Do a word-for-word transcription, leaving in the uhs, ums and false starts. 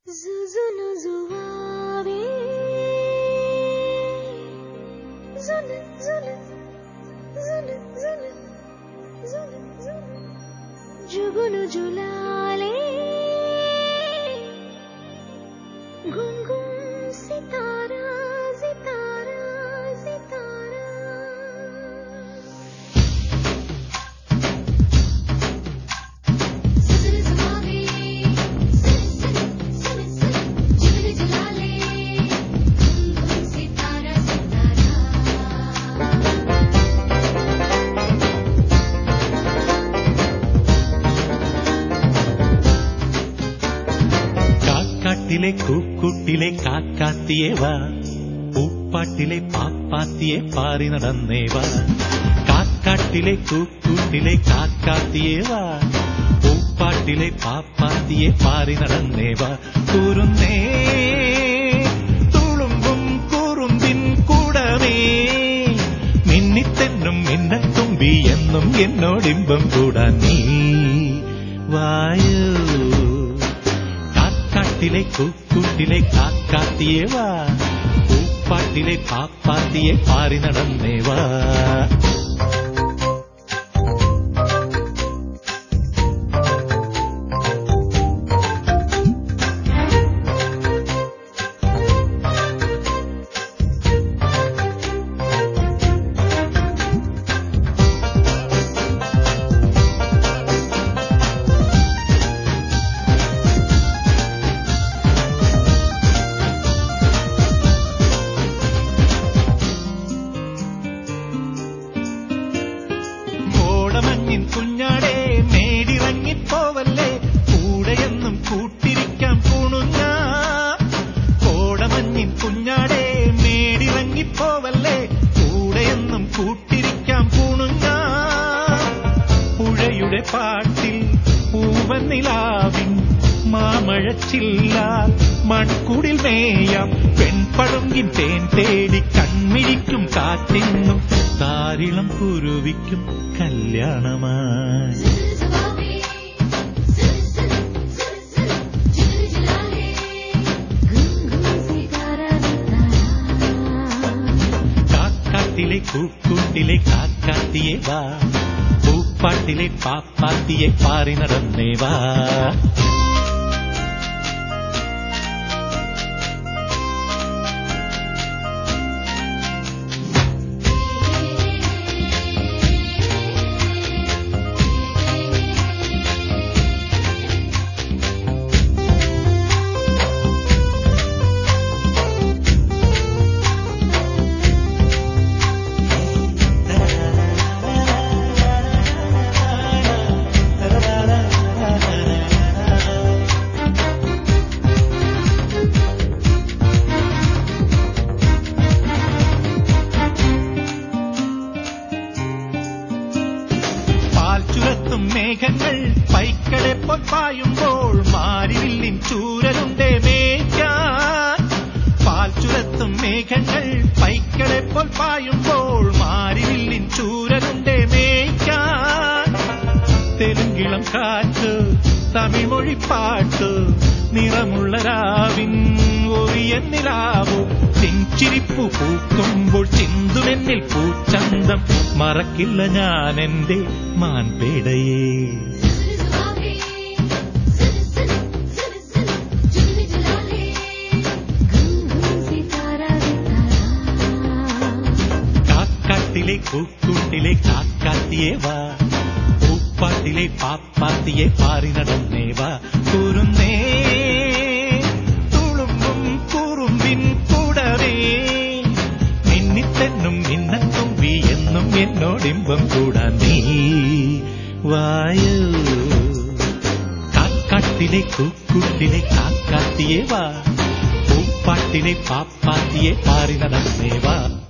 Zuzunu zuave, zulu zulu zulu zulu zulu zulu, jugunu julale, gum gum sitara sitara sitara. കാട്ടിലെ കൂക്കുട്ടിലെ കാക്കാത്തിയേവാ, പൂപ്പാട്ടിലെ പാപ്പാത്തിയെ പാറി നടന്നേവാ. കാക്കാട്ടിലെ കൂക്കുട്ടിലെ കാക്കാത്തിയേവാ, പൂപ്പാട്ടിലെ പാപ്പാത്തിയെ പാറി നടന്നേവാ. കൂറുന്നേ തുളുമ്പും കുറുമ്പിൻ കൂടവേ, മിന്നിത്തെന്നും മിന്നത്തുമ്പി എന്നും എന്നോടിമ്പം കൂടാൻ നീ വായു. കാട്ടിലെ കൂക്കുട്ടിലെ കാക്കാത്തിയേവാ, പൂപ്പാട്ടിലെ പാപ്പാത്തിയെ പാറി നടന്നേവാ. കുഞ്ഞാടേ മേടിറങ്ങിപ്പോവല്ലേ, കൂടെയെന്നും കൂട്ടിരിക്കാൻ പൂണുഞ്ഞ. കോടമഞ്ഞിൻ കുഞ്ഞാടേ മേടിറങ്ങിപ്പോവല്ലേ, കൂടെയെന്നും കൂട്ടിരിക്കാൻ പൂണുഞ്ഞ. പുഴയുടെ പാട്ടിൽ പൂവനിലാവിൻ മാമഴച്ചില്ല, മൺകുടിൽ മേയാം പെൺപടുങ്കിൻ തേൻ തേടി കൺമിഴിക്കും കാറ്റിന്നും താരിളം കുരുവിക്കും കല്യാണമായി. കാക്കാട്ടിലെ കൂക്കുട്ടിലെ കാക്കാത്തിയേവാ, പൂപ്പാട്ടിലെ പാപ്പാത്തിയെ പാറി നടന്നേവാ. ചുരത്തും മേഘങ്ങൾ പൈക്കളെ പൊപ്പായുമ്പോൾ മാരിവില്ലിൻ ചൂരലുണ്ടേ മേയ്ക്കാൻ. പാൽ ചുരത്തും മേഘങ്ങൾ പൈക്കളെ പൊപ്പായുമ്പോൾ മാരിവില്ലിൻ ചൂരലുണ്ടേ മേയ്ക്കാൻ. തെലുങ്കിളം കാറ്റ് തമിഴ് മൊഴിപ്പാട്ട് നിറമുള്ള രാവിൻ ഒറിയൻ നിലാവോ, ചെഞ്ചിരിപ്പു പൂക്കുമ്പോൾ ചിന്തുമെന്നിൽ പൂച്ചന്തം മറക്കില്ല ഞാൻ എന്റെ മാൻപേടയേ. കാക്കാട്ടിലെ കൂക്കുട്ടിലെ കാക്കാത്തിയേവാ, പൂപ്പാട്ടിലെ പാപ്പാത്തിയെ പാറി നടന്നേവാ. കൂറുന്നേ തുളുമ്പും കുറുമ്പിൻ കൂടവേ, മിന്നിത്തെന്നും മിന്നത്തുമ്പി എന്നും എന്നോടിമ്പം കൂടാൻ നീ വായു. കാക്കാട്ടിലെ കൂക്കുട്ടിലെ കാക്കാത്തിയേവാ, പൂപ്പാട്ടിലെ പാപ്പാത്തിയെ പാറി നടന്നേവാ.